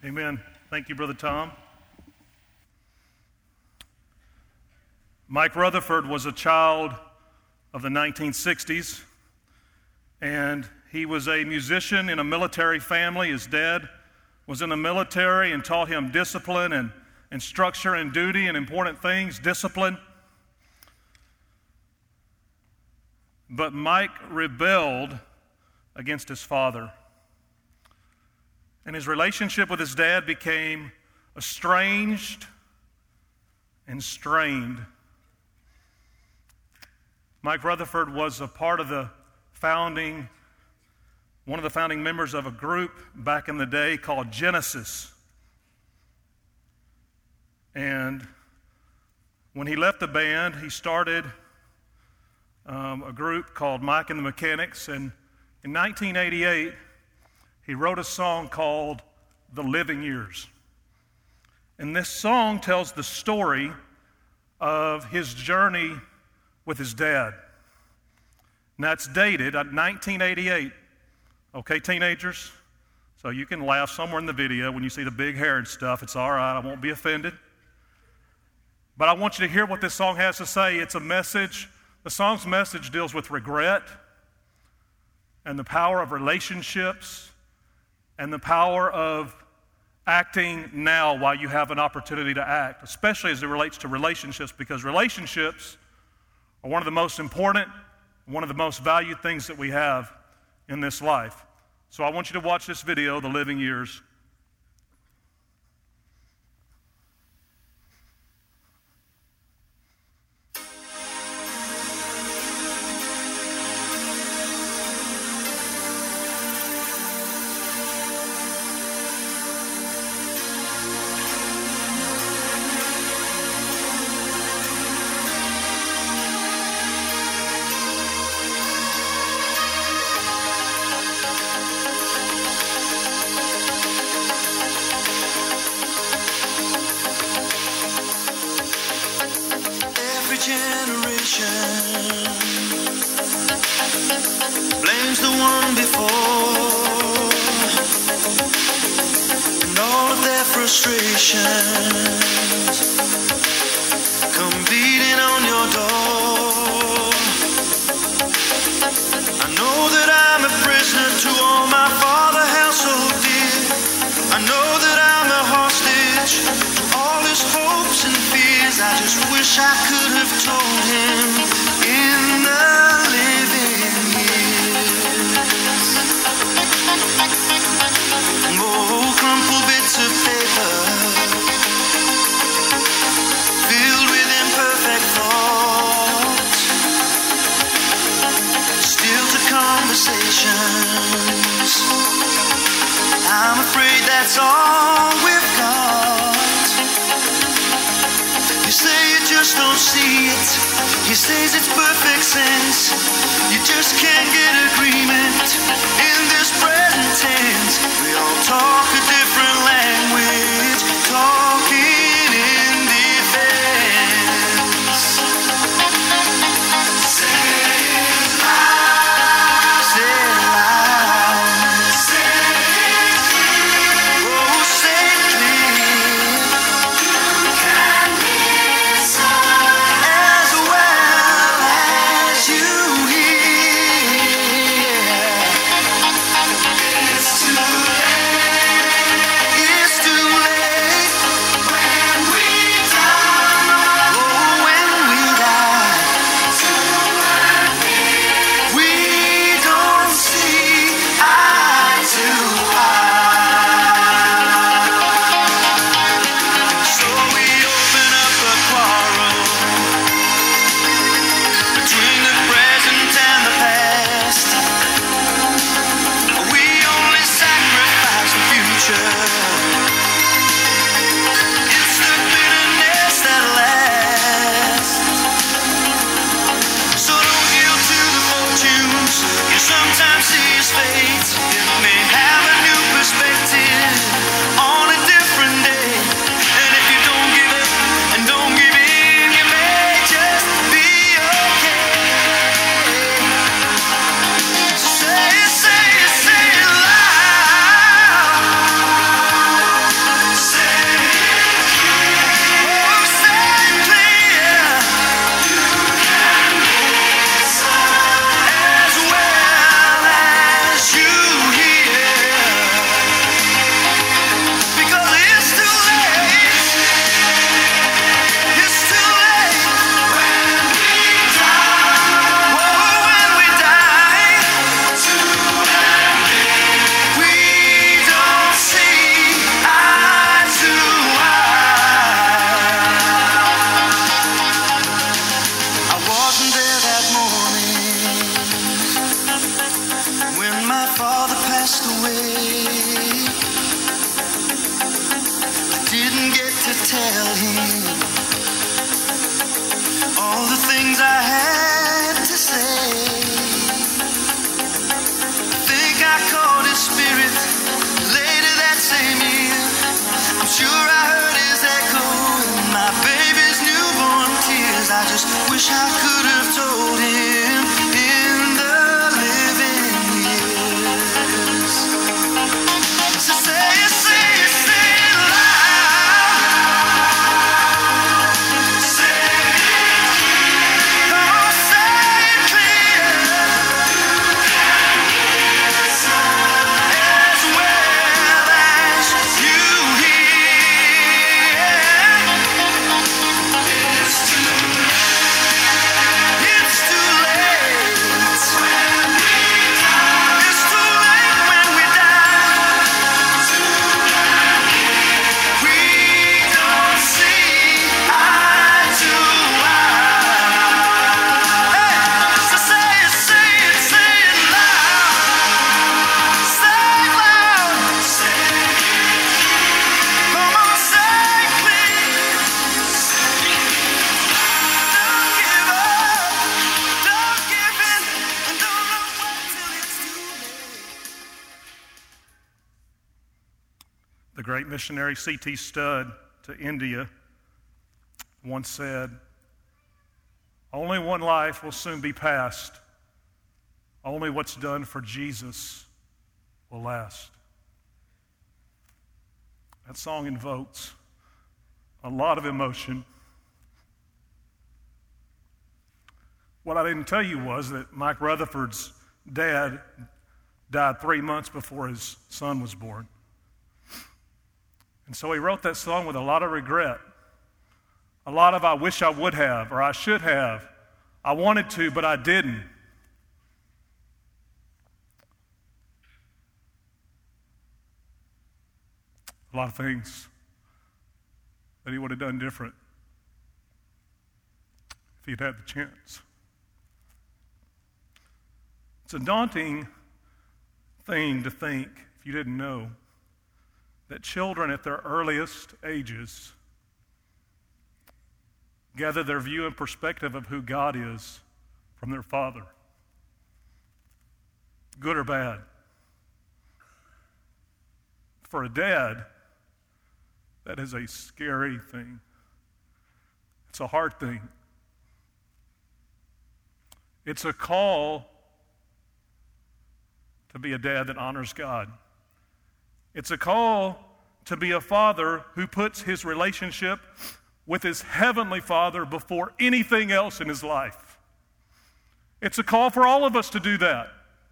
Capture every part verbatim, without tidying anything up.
Amen. Thank you, Brother Tom. Mike Rutherford was a child of the nineteen sixties, and he was a musician in a military family. His dad was in the military and taught him discipline and, and structure and duty and important things, discipline. But Mike rebelled against his father. And his relationship with his dad became estranged and strained. Mike Rutherford was a part of the founding, one of the founding members of a group back in the day called Genesis. And when he left the band, he started um, a group called Mike and the Mechanics. And in nineteen eighty-eight, he wrote a song called The Living Years. And this song tells the story of his journey with his dad. And that's dated at nineteen eighty-eight. Okay, teenagers? So you can laugh somewhere in the video when you see the big hair and stuff. It's all right. I won't be offended. But I want you to hear what this song has to say. It's a message. The song's message deals with regret and the power of relationships and the power of acting now while you have an opportunity to act, especially as it relates to relationships, because relationships are one of the most important, one of the most valued things that we have in this life. So I want you to watch this video, The Living Years. Blames the one before, and all of their frustrations come beating on your door. I know that I'm a prisoner to all my father held so dear. I know that I'm a hostage to all his hopes and fears. I just wish I could have told him in the living years. Oh, crumpled bits of paper filled with imperfect thoughts, still to conversations. I'm afraid that's all we've got. You say you just don't see it. He says it's perfect sense. You just can't get agreement in this present tense. We all talk a different language, talking in defense. Say it loud. Say it loud. Say it clear. Oh, say it clear. You can listen as well as you hear. at him. All the things I had to say. I think I caught his spirit later that same year. I'm sure I heard his echo in my baby's newborn tears. I just wish I could have told him in the living years. So say it, say it, say it loud. Say it, come on, say it clear. As well as you hear. It's too late. It's too late. It's too late when we die. We don't see eye to eye. Hey, so say it, say it, say it loud. Say it loud. Come on, say it clear. Don't give up. Don't give in. And don't look back till it's too late. The great missionary C T Studd to India once said, "Only one life will soon be passed. Only what's done for Jesus will last." That song invokes a lot of emotion. What I didn't tell you was that Mike Rutherford's dad died three months before his son was born. And so he wrote that song with a lot of regret, a lot of I wish I would have, or I should have. I wanted to, but I didn't. A lot of things that he would have done different if he'd had the chance. It's a daunting thing to think, if you didn't know, that children at their earliest ages gather their view and perspective of who God is from their father, good or bad. For a dad, that is a scary thing. It's a hard thing. It's a call to be a dad that honors God. It's a call to be a father who puts his relationship with his heavenly Father before anything else in his life. It's a call for all of us to do that.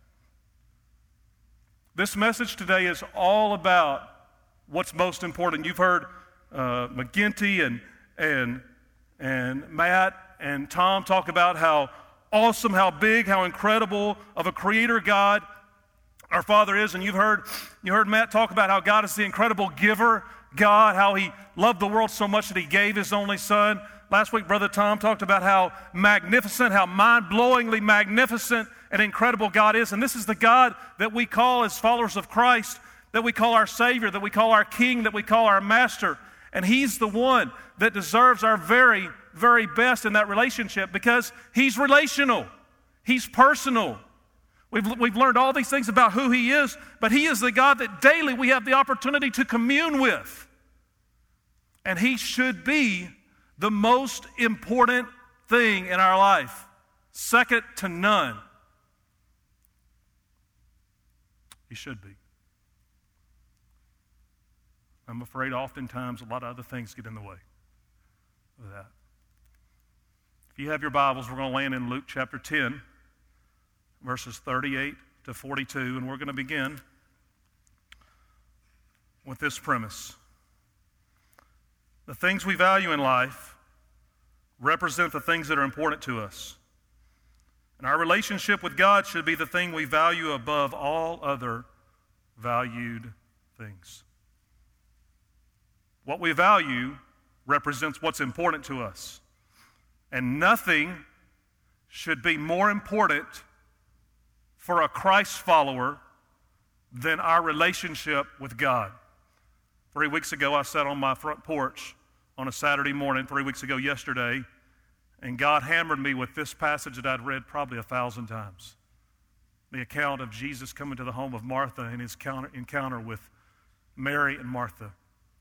This message today is all about what's most important. You've heard uh, McGinty and, and, and Matt and Tom talk about how awesome, how big, how incredible of a creator God our Father is. And you've heard, you heard Matt talk about how God is the incredible giver God, how he loved the world so much that he gave his only son. Last week, Brother Tom talked about how magnificent, how mind-blowingly magnificent and incredible God is. And this is the God that we call as followers of Christ, that we call our Savior, that we call our King, that we call our Master. And he's the one that deserves our very, very best in that relationship because he's relational. He's personal. We've, we've learned all these things about who he is, but he is the God that daily we have the opportunity to commune with. And he should be the most important thing in our life, second to none. He should be. I'm afraid oftentimes a lot of other things get in the way of that. If you have your Bibles, we're going to land in Luke chapter ten. Verses thirty-eight to forty-two, and we're going to begin with this premise. The things we value in life represent the things that are important to us. And our relationship with God should be the thing we value above all other valued things. What we value represents what's important to us. And nothing should be more important for a Christ follower than our relationship with God. Three weeks ago, I sat on my front porch on a Saturday morning three weeks ago yesterday, and God hammered me with this passage that I'd read probably a thousand times. The account of Jesus coming to the home of Martha and his encounter with Mary and Martha.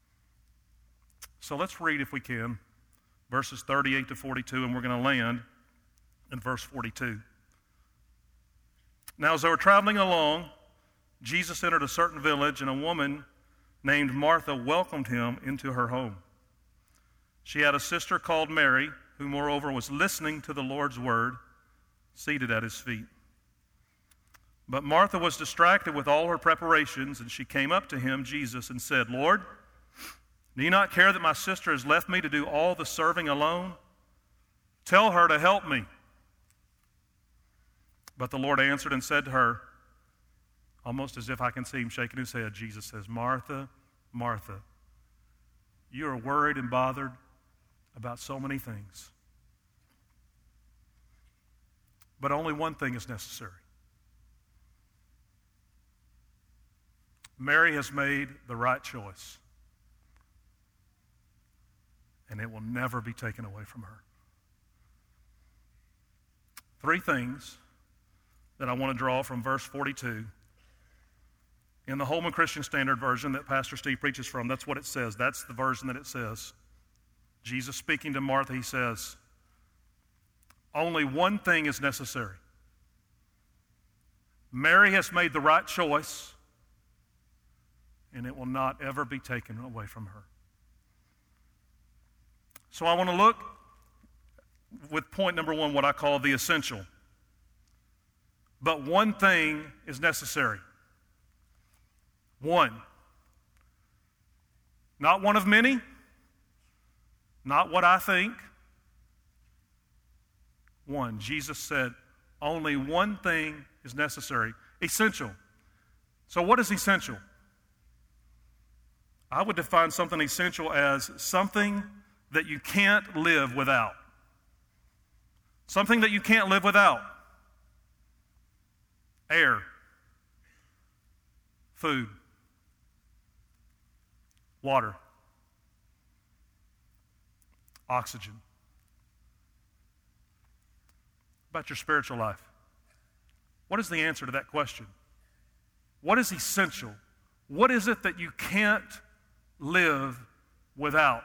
So let's read, if we can, verses thirty-eight to forty-two, and we're going to land in verse forty-two. Now, as they were traveling along, Jesus entered a certain village, and a woman named Martha welcomed him into her home. She had a sister called Mary, who moreover was listening to the Lord's word, seated at his feet. But Martha was distracted with all her preparations, and she came up to him, Jesus, and said, Lord, do you not care that my sister has left me to do all the serving alone? Tell her to help me. But the Lord answered and said to her, almost as if I can see him shaking his head, Jesus says, Martha, Martha, you are worried and bothered about so many things. But only one thing is necessary. Mary has made the right choice, and it will never be taken away from her. Three things that I want to draw from verse forty-two. In the Holman Christian Standard Version that Pastor Steve preaches from, that's what it says. That's the version that it says. Jesus speaking to Martha, he says, only one thing is necessary. Mary has made the right choice, and it will not ever be taken away from her. So I want to look with point number one, what I call the essential. But one thing is necessary. One. Not one of many. Not what I think. One. Jesus said, only one thing is necessary. Essential. So what is essential? I would define something essential as something that you can't live without. Something that you can't live without. Air. Food. Water. Oxygen. About your spiritual life. What is the answer to that question? What is essential? What is it that you can't live without?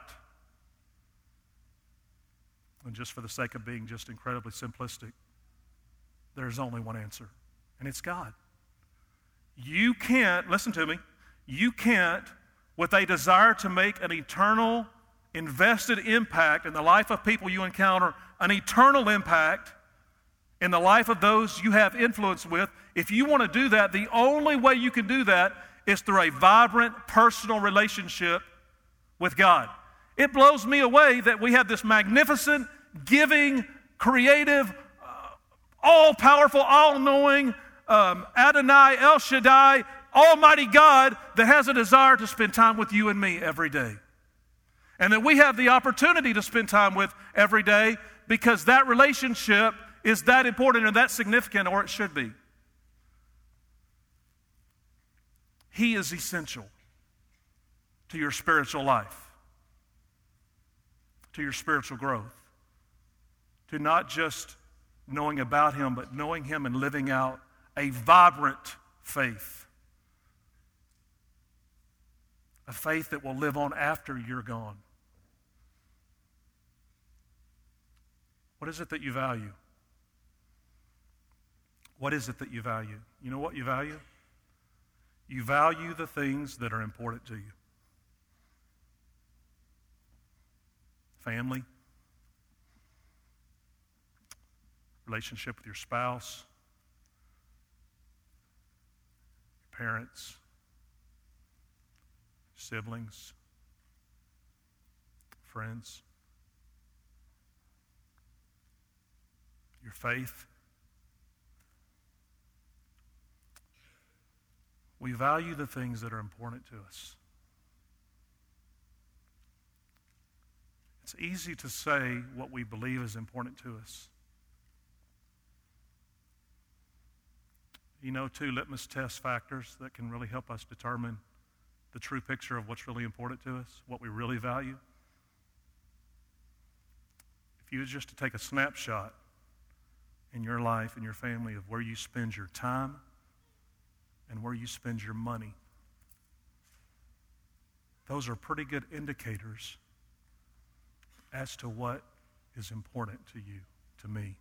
And just for the sake of being just incredibly simplistic, there's only one answer, and it's God. You can't, listen to me, you can't, with a desire to make an eternal, invested impact in the life of people you encounter, an eternal impact in the life of those you have influence with, if you want to do that, the only way you can do that is through a vibrant, personal relationship with God. It blows me away that we have this magnificent, giving, creative, uh, all-powerful, all-knowing, um, Adonai, El Shaddai, Almighty God that has a desire to spend time with you and me every day. And that we have the opportunity to spend time with every day because that relationship is that important or that significant, or it should be. He is essential to your spiritual life, to your spiritual growth, to not just knowing about Him, but knowing Him and living out a vibrant faith. A faith that will live on after you're gone. What is it that you value? What is it that you value? You know what you value? You value the things that are important to you. Family, relationship with your spouse, your parents, siblings, friends, your faith. We value the things that are important to us. It's easy to say what we believe is important to us. You know, two litmus test factors that can really help us determine the true picture of what's really important to us, what we really value. you was just to take a snapshot in your life and your family of where you spend your time and where you spend your money, those are pretty good indicators as to what is important to you, to me.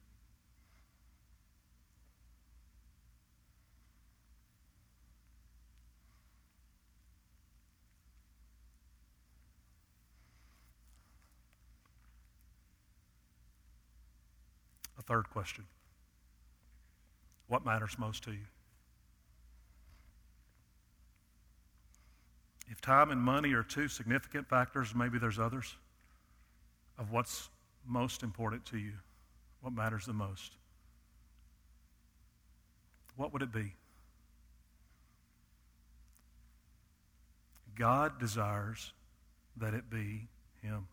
A third question. What matters most to you? If time and money are two significant factors, maybe there's others, of what's most important to you, what matters the most, what would it be? God desires that it be Him.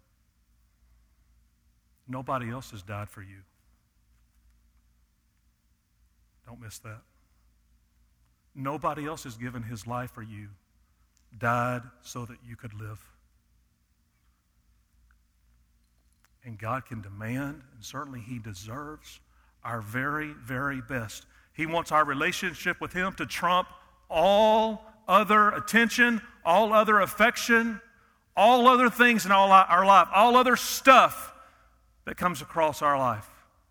Nobody else has died for you. Don't miss that. Nobody else has given His life for you, died so that you could live. And God can demand, and certainly He deserves, our very, very best. He wants our relationship with Him to trump all other attention, all other affection, all other things in all our life, all other stuff that comes across our life.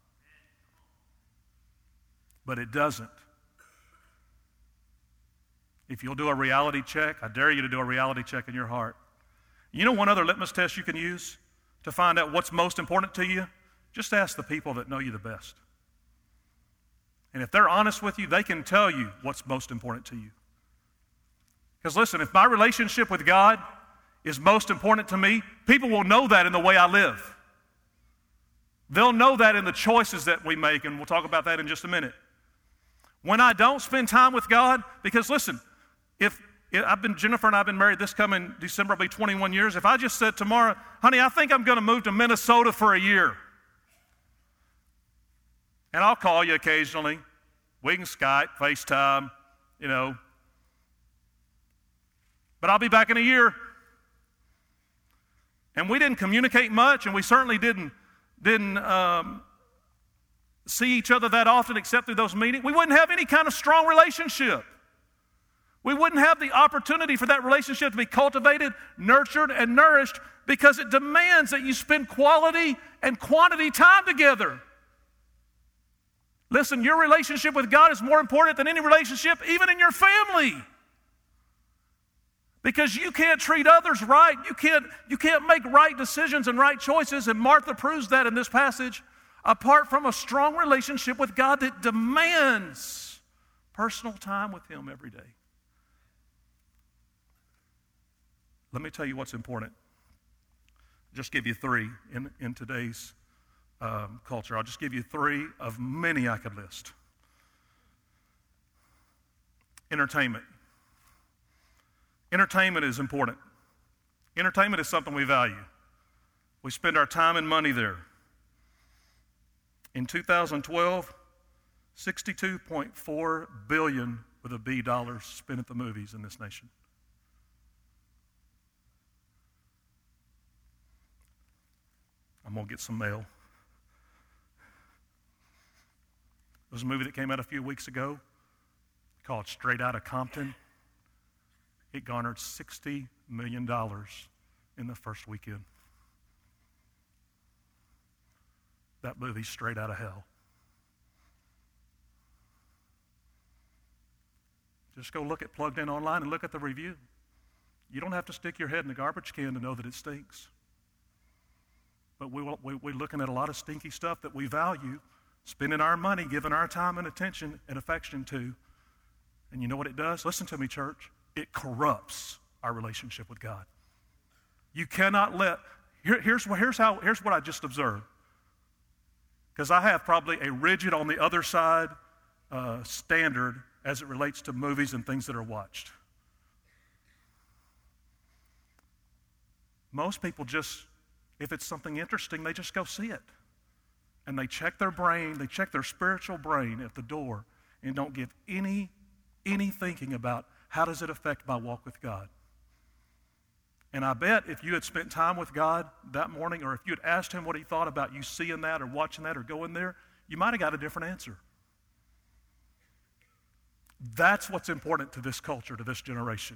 But it doesn't. If you'll do a reality check, I dare you to do a reality check in your heart. You know one other litmus test you can use to find out what's most important to you? Just ask the people that know you the best. And if they're honest with you, they can tell you what's most important to you. Because listen, if my relationship with God is most important to me, people will know that in the way I live. They'll know that in the choices that we make, and we'll talk about that in just a minute. When I don't spend time with God, because listen, if, if I've been, Jennifer and I have been married this coming December, will be twenty-one years. If I just said tomorrow, honey, I think I'm going to move to Minnesota for a year. And I'll call you occasionally. We can Skype, FaceTime, you know. But I'll be back in a year. And we didn't communicate much, and we certainly didn't, didn't um, see each other that often except through those meetings. We wouldn't have any kind of strong relationship. We wouldn't have the opportunity for that relationship to be cultivated, nurtured, and nourished because it demands that you spend quality and quantity time together. Listen, your relationship with God is more important than any relationship, even in your family. Because you can't treat others right. You can't, you can't make right decisions and right choices, and Martha proves that in this passage, apart from a strong relationship with God that demands personal time with Him every day. Let me tell you what's important. Just give you three in, in today's um, culture. I'll just give you three of many I could list. Entertainment. Entertainment is important. Entertainment is something we value. We spend our time and money there. In two thousand twelve, sixty-two point four billion with a B dollars spent at the movies in this nation. I'm going to get some mail. There was a movie that came out a few weeks ago called Straight Outta Compton. It garnered sixty million dollars in the first weekend. That movie's straight out of hell. Just go look at Plugged In online and look at the review. You don't have to stick your head in the garbage can to know that it stinks. But we, we, we're looking at a lot of stinky stuff that we value, spending our money, giving our time and attention and affection to. And you know what it does? Listen to me, church. It corrupts our relationship with God. You cannot let, here, here's, here's, how, here's what I just observed. Because I have probably a rigid on the other side uh, standard as it relates to movies and things that are watched. Most people just, if it's something interesting, they just go see it. And they check their brain, they check their spiritual brain at the door and don't give any, any thinking about how does it affect my walk with God. And I bet if you had spent time with God that morning, or if you had asked him what he thought about you seeing that or watching that or going there, you might have got a different answer. That's what's important to this culture, to this generation.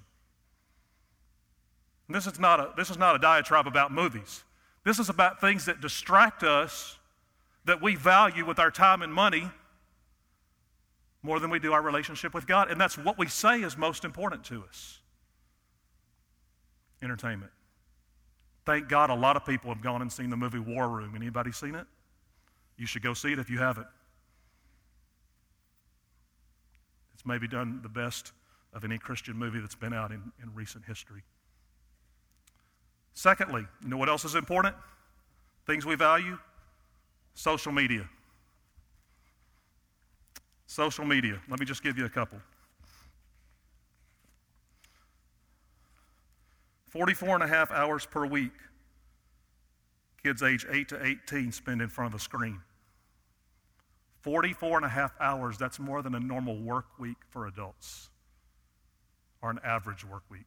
And this is not a, this is not a diatribe about movies. This is about things that distract us, that we value with our time and money more than we do our relationship with God. And that's what we say is most important to us. Entertainment. Thank God a lot of people have gone and seen the movie War Room. Anybody seen it? You should go see it if you haven't. It's maybe done the best of any Christian movie that's been out in, in recent history. Secondly, you know what else is important? Things we value? Social media. Social media. Let me just give you a couple. forty-four and a half hours per week, kids age eight to eighteen spend in front of a screen. forty-four and a half hours, that's more than a normal work week for adults, or an average work week.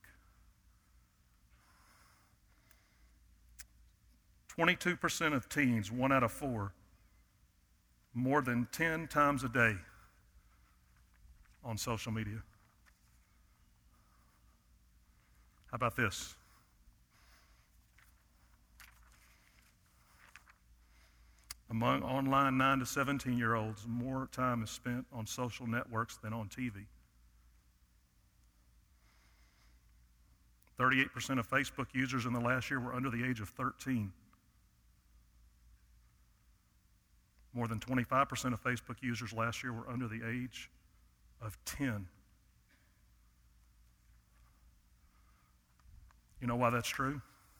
twenty-two percent of teens, one out of four, more than ten times a day on social media. How about this? Among online nine to seventeen-year-olds, more time is spent on social networks than on T V. thirty-eight percent of Facebook users in the last year were under the age of thirteen. More than twenty-five percent of Facebook users last year were under the age of ten. You know why that's true?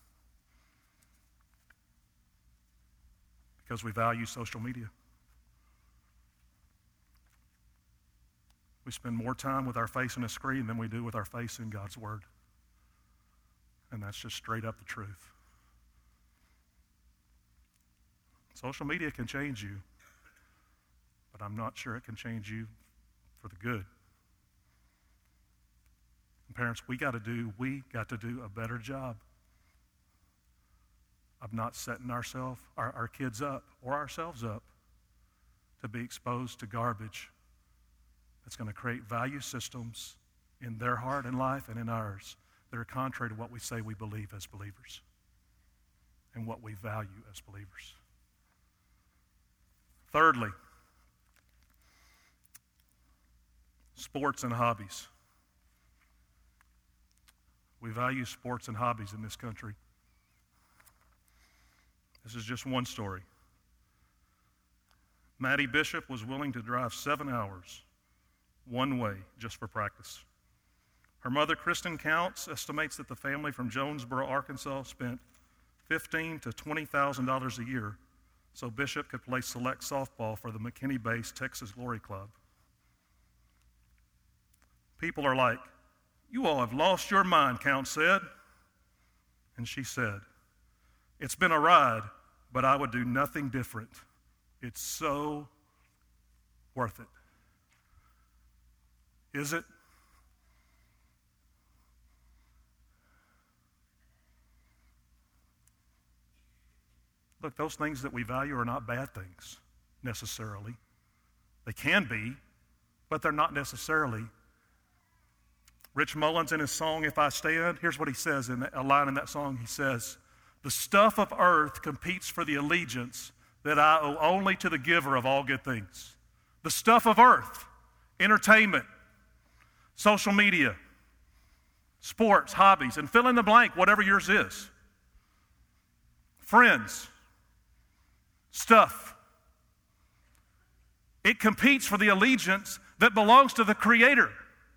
Because we value social media. We spend more time with our face in a screen than we do with our face in God's Word. And that's just straight up the truth. Social media can change you, but I'm not sure it can change you for the good. And parents, we got to do, we got to do a better job of not setting ourselves, our, our kids up, or ourselves up to be exposed to garbage that's going to create value systems in their heart and life and in ours that are contrary to what we say we believe as believers and what we value as believers. Thirdly, sports and hobbies. We value sports and hobbies in this country. This is just one story. Maddie Bishop was willing to drive seven hours one way just for practice. Her mother, Kristen Counts, estimates that the family from Jonesboro, Arkansas, spent fifteen thousand to twenty thousand dollars a year so Bishop could play select softball for the McKinney-based Texas Glory Club. People are like, "You all have lost your mind," Counts said. And she said, "It's been a ride, but I would do nothing different. It's so worth it." Is it? Look, those things that we value are not bad things necessarily. They can be, but they're not necessarily. Rich Mullins in his song, "If I Stand," here's what he says in a line in that song. He says, "The stuff of earth competes for the allegiance that I owe only to the giver of all good things." The stuff of earth, entertainment, social media, sports, hobbies, and fill in the blank, whatever yours is. Friends, stuff. It competes for the allegiance that belongs to the Creator.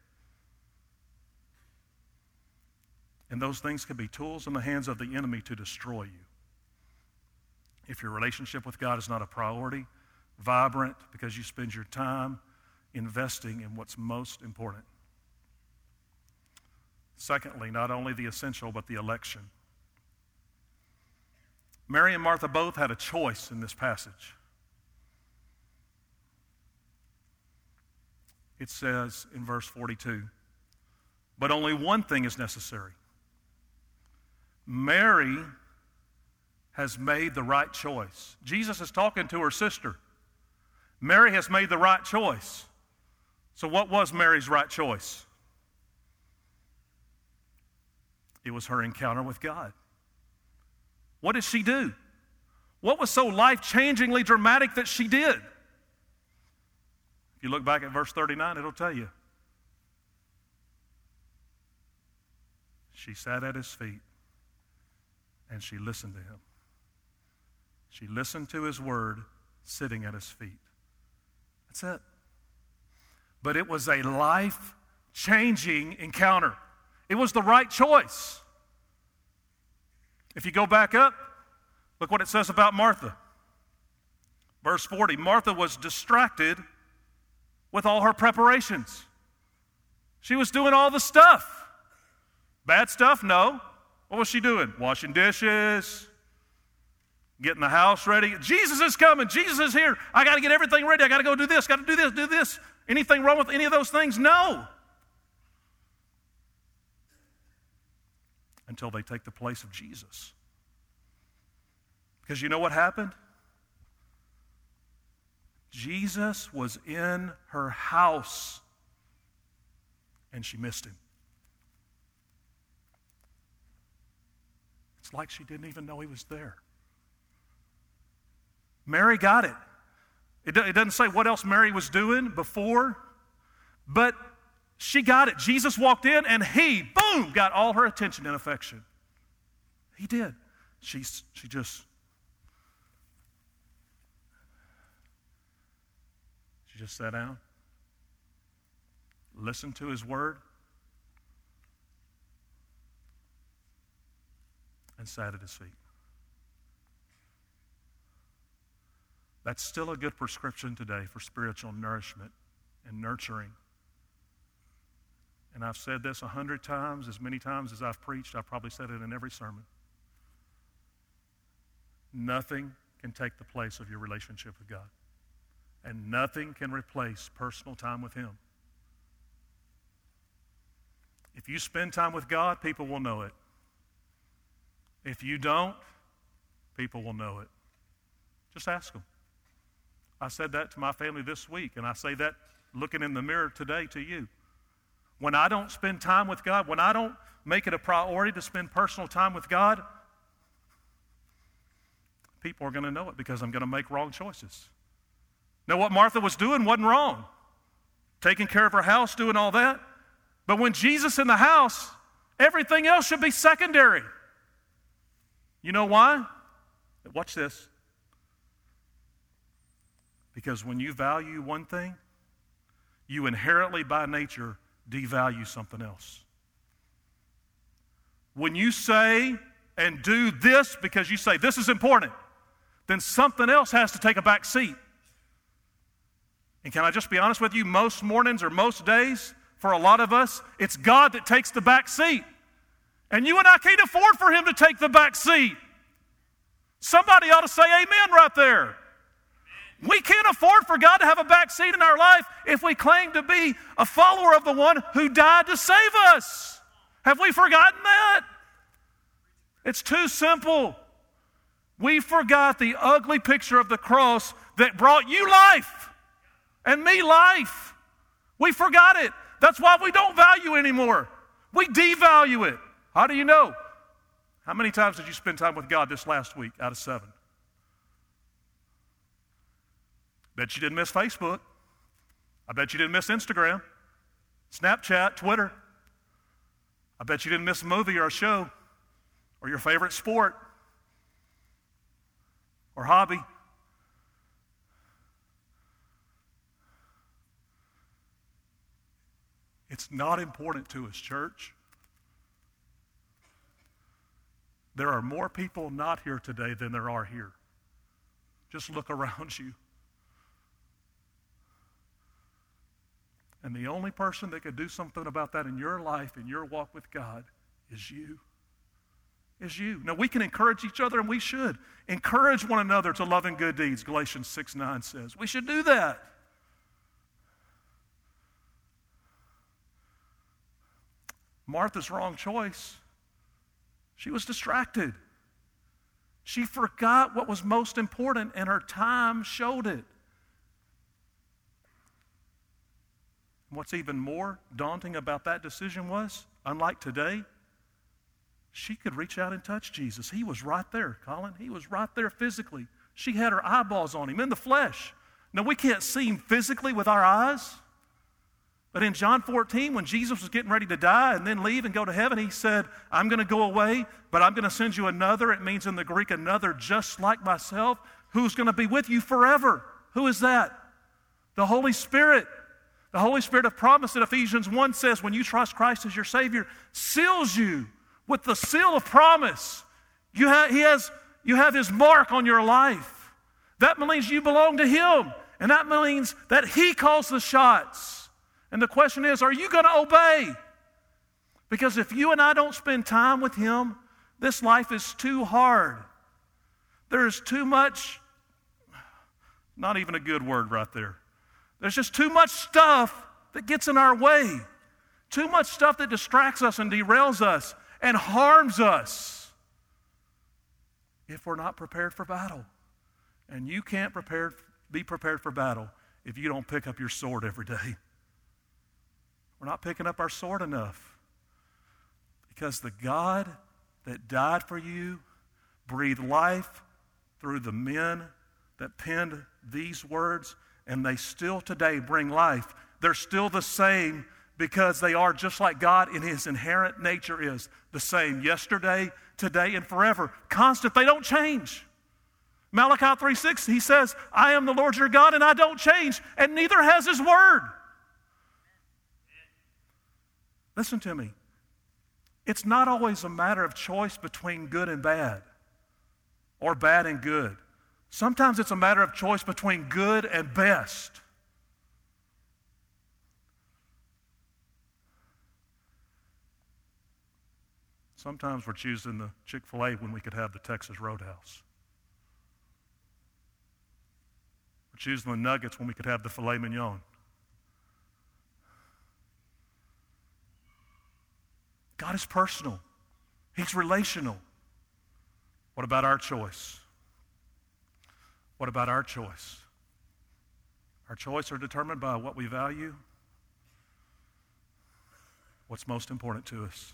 And those things can be tools in the hands of the enemy to destroy you. If your relationship with God is not a priority, vibrant, because you spend your time investing in what's most important. Secondly, not only the essential, but the election. Mary and Martha both had a choice in this passage. It says in verse forty-two, "But only one thing is necessary. Mary has made the right choice. Jesus is talking to her sister. Mary has made the right choice. So what was Mary's right choice? It was her encounter with God. What did she do? What was so life-changingly dramatic that she did? If you look back at verse thirty-nine, it'll tell you. She sat at his feet and she listened to him. She listened to his word sitting at his feet. That's it. But it was a life-changing encounter. It was the right choice. If you go back up, look what it says about Martha. Verse forty, Martha was distracted with all her preparations. She was doing all the stuff. Bad stuff? No. What was she doing? Washing dishes, getting the house ready. Jesus is coming. Jesus is here. I got to get everything ready. I got to go do this, got to do this, do this. Anything wrong with any of those things? No. Until they take the place of Jesus. Because you know what happened? Jesus was in her house and she missed him. It's like she didn't even know he was there. Mary got it. It doesn't say what else Mary was doing before, but she got it. Jesus walked in and he, boom, got all her attention and affection. He did. She, she just, she just sat down, listened to his word, and sat at his feet. That's still a good prescription today for spiritual nourishment and nurturing. And I've said this a hundred times, as many times as I've preached. I've probably said it in every sermon. Nothing can take the place of your relationship with God. And nothing can replace personal time with him. If you spend time with God, people will know it. If you don't, people will know it. Just ask them. I said that to my family this week, and I say that looking in the mirror today to you. When I don't spend time with God, when I don't make it a priority to spend personal time with God, people are going to know it because I'm going to make wrong choices. Now, what Martha was doing wasn't wrong. Taking care of her house, doing all that. But when Jesus is in the house, everything else should be secondary. You know why? Watch this. Because when you value one thing, you inherently by nature devalue something else. When you say and do this because you say this is important, then something else has to take a back seat. And can I just be honest with you, most mornings or most days, for a lot of us, it's God that takes the back seat. And you and I can't afford for him to take the back seat. Somebody ought to say amen right there. We can't afford for God to have a back seat in our life if we claim to be a follower of the one who died to save us. Have we forgotten that? It's too simple. We forgot the ugly picture of the cross that brought you life and me life. We forgot it. That's why we don't value it anymore. We devalue it. How do you know? How many times did you spend time with God this last week out of seven? Bet you didn't miss Facebook. I bet you didn't miss Instagram, Snapchat, Twitter. I bet you didn't miss a movie or a show or your favorite sport or hobby. It's not important to us, church. There are more people not here today than there are here. Just look around you. And the only person that could do something about that in your life, in your walk with God, is you. Is you. Now, we can encourage each other, and we should. Encourage one another to love and good deeds, Galatians six nine says. We should do that. Martha's wrong choice. She was distracted. She forgot what was most important, and her time showed it. What's even more daunting about that decision was, unlike today, she could reach out and touch Jesus. He was right there, Colin. He was right there physically. She had her eyeballs on him in the flesh. Now, we can't see him physically with our eyes. But in John fourteen, when Jesus was getting ready to die and then leave and go to heaven, he said, I'm going to go away, but I'm going to send you another. It means in the Greek, another just like myself, who's going to be with you forever. Who is that? The Holy Spirit. The Holy Spirit of promise in Ephesians one says, when you trust Christ as your Savior, seals you with the seal of promise. You have, he has, you have His mark on your life. That means you belong to Him. And that means that He calls the shots. And the question is, are you going to obey? Because if you and I don't spend time with Him, this life is too hard. There's too much, not even a good word right there. There's just too much stuff that gets in our way. Too much stuff that distracts us and derails us and harms us if we're not prepared for battle. And you can't prepare, be prepared for battle if you don't pick up your sword every day. We're not picking up our sword enough. Because the God that died for you breathed life through the men that penned these words, and they still today bring life. They're still the same because they are just like God in His inherent nature is the same yesterday, today, and forever. Constant, they don't change. Malachi three six, He says, I am the Lord your God and I don't change, and neither has His word. Listen to me. It's not always a matter of choice between good and bad or bad and good. Sometimes it's a matter of choice between good and best. Sometimes we're choosing the Chick-fil-A when we could have the Texas Roadhouse. We're choosing the nuggets when we could have the filet mignon. God is personal. He's relational. What about our choice? What about our choice? Our choice are determined by what we value, what's most important to us.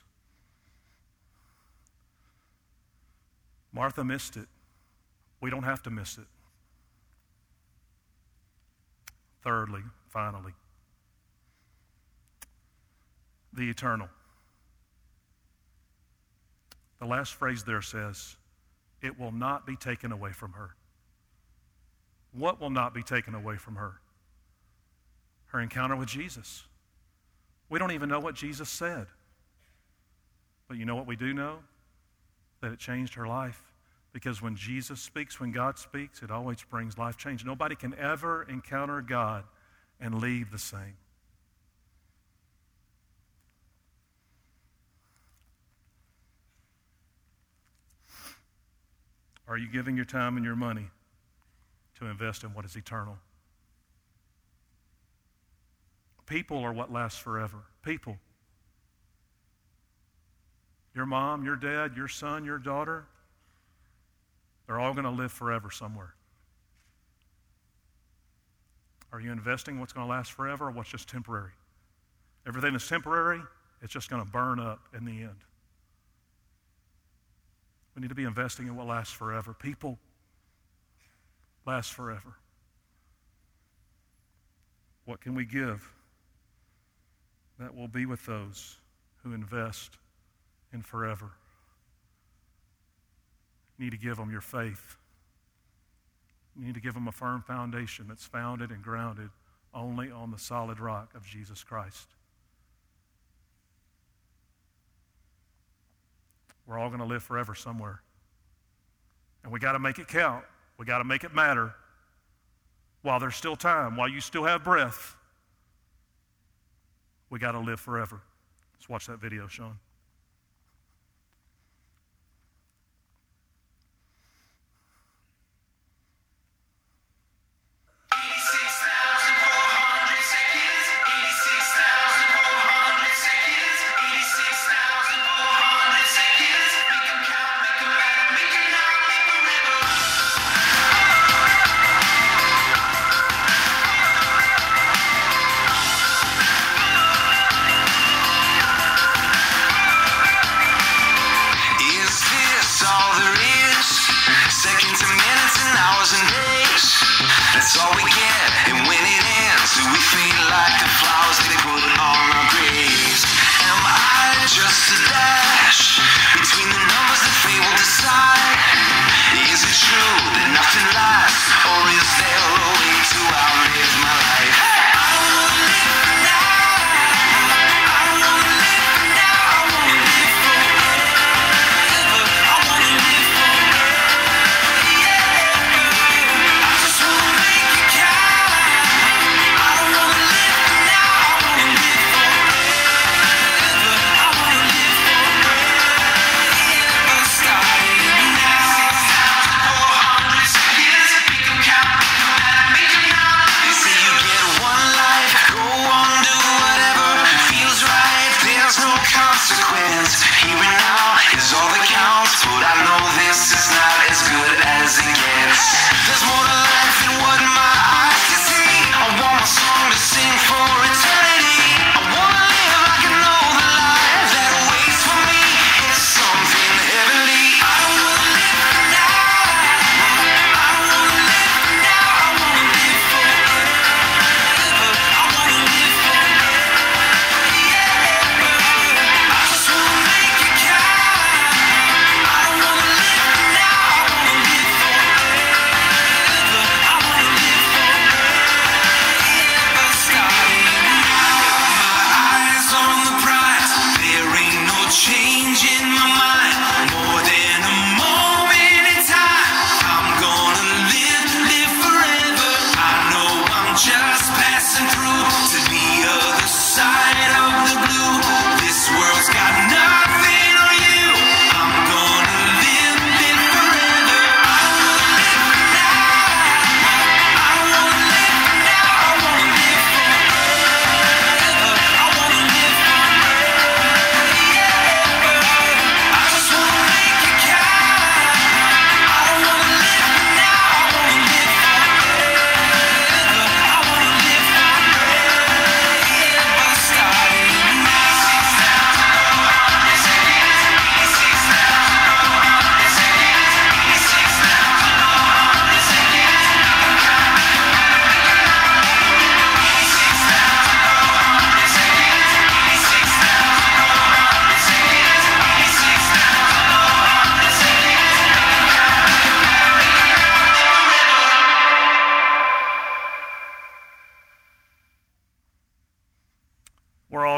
Martha missed it. We don't have to miss it. Thirdly, finally, the eternal. The last phrase there says, it will not be taken away from her. What will not be taken away from her? Her encounter with Jesus. We don't even know what Jesus said. But you know what we do know? That it changed her life. Because when Jesus speaks, when God speaks, it always brings life change. Nobody can ever encounter God and leave the same. Are you giving your time and your money to invest in what is eternal? People are what lasts forever. People. Your mom, your dad, your son, your daughter, they're all going to live forever somewhere. Are you investing what's going to last forever or what's just temporary? Everything that's temporary, it's just going to burn up in the end. We need to be investing in what lasts forever. People last forever. What can we give that will be with those who invest in forever? You need to give them your faith. You need to give them a firm foundation that's founded and grounded only on the solid rock of Jesus Christ. We're all going to live forever somewhere. And we got to make it count. We got to make it matter while there's still time, while you still have breath. We got to live forever. Let's watch that video, Sean. We can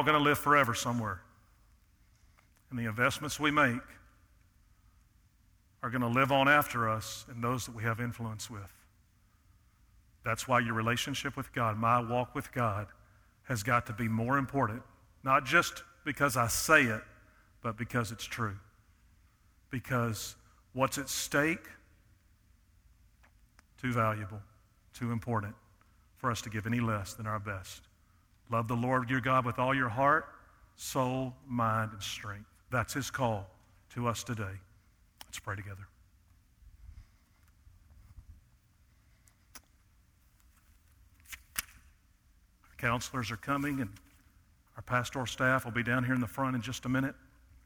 going to live forever somewhere. And the investments we make are going to live on after us and those that we have influence with. That's why your relationship with God, my walk with God, has got to be more important, not just because I say it, but because it's true. Because what's at stake, too valuable, too important for us to give any less than our best. Love the Lord your God with all your heart, soul, mind, and strength. That's his call to us today. Let's pray together. Our counselors are coming, and our pastoral staff will be down here in the front in just a minute.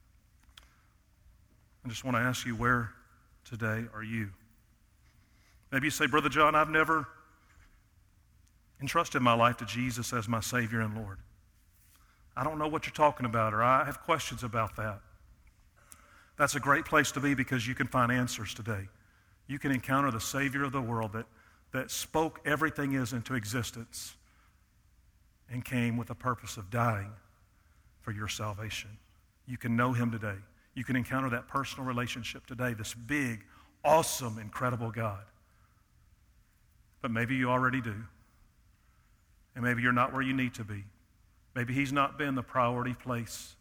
I just want to ask you, where today are you? Maybe you say, Brother John, I've never entrusted my life to Jesus as my Savior and Lord. I don't know what you're talking about, or I have questions about that. That's a great place to be because you can find answers today. You can encounter the Savior of the world that, that spoke everything is into existence and came with the purpose of dying for your salvation. You can know him today. You can encounter that personal relationship today, this big, awesome, incredible God. But maybe you already do. And maybe you're not where you need to be. Maybe he's not been the priority place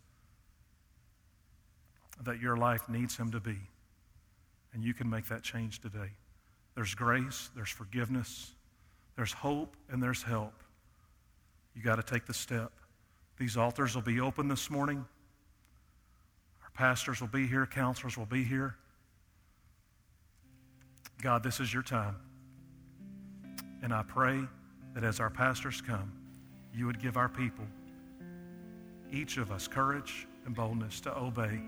that your life needs him to be. And you can make that change today. There's grace, there's forgiveness, there's hope, and there's help. You got to take the step. These altars will be open this morning. Our pastors will be here, counselors will be here. God, this is your time. And I pray that as our pastors come, you would give our people, each of us, courage and boldness to obey.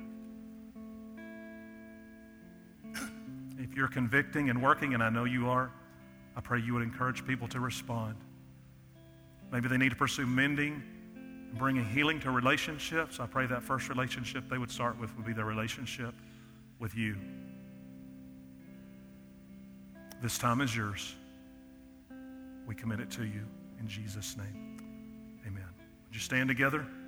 If you're convicting and working, and I know you are, I pray you would encourage people to respond. Maybe they need to pursue mending and bringing healing to relationships. I pray that first relationship they would start with would be their relationship with you. This time is yours. We commit it to you in Jesus' name. Amen. Would you stand together?